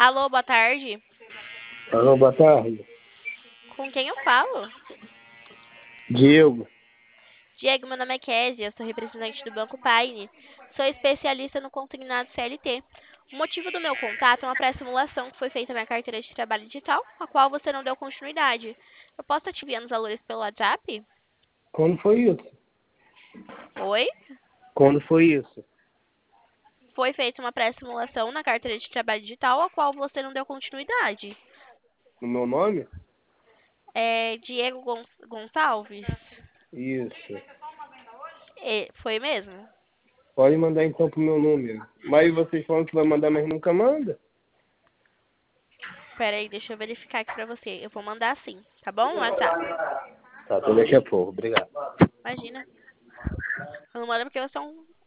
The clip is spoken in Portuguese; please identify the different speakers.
Speaker 1: Alô, boa tarde.
Speaker 2: Alô, boa tarde.
Speaker 1: Com quem eu falo?
Speaker 2: Diego.
Speaker 1: Diego, meu nome é Kézia, eu sou representante do Banco Paine. Sou especialista no consignado CLT. O motivo do meu contato é uma pré-simulação que foi feita na carteira de trabalho digital, a qual você não deu continuidade. Eu posso estar te enviando os valores pelo WhatsApp?
Speaker 2: Quando foi isso?
Speaker 1: Oi?
Speaker 2: Quando foi isso?
Speaker 1: Foi feita uma pré-simulação na carteira de trabalho digital, a qual você não deu continuidade.
Speaker 2: No meu nome?
Speaker 1: É Diego Gonçalves?
Speaker 2: Isso.
Speaker 1: Foi mesmo?
Speaker 2: Pode mandar então pro meu número. Mas vocês falam que vai mandar, mas nunca manda?
Speaker 1: Pera aí, deixa eu verificar aqui pra você. Eu vou mandar sim, tá bom? No WhatsApp.
Speaker 2: Tá, até daqui a pouco. Obrigado.
Speaker 1: Imagina. Eu não mando porque você é um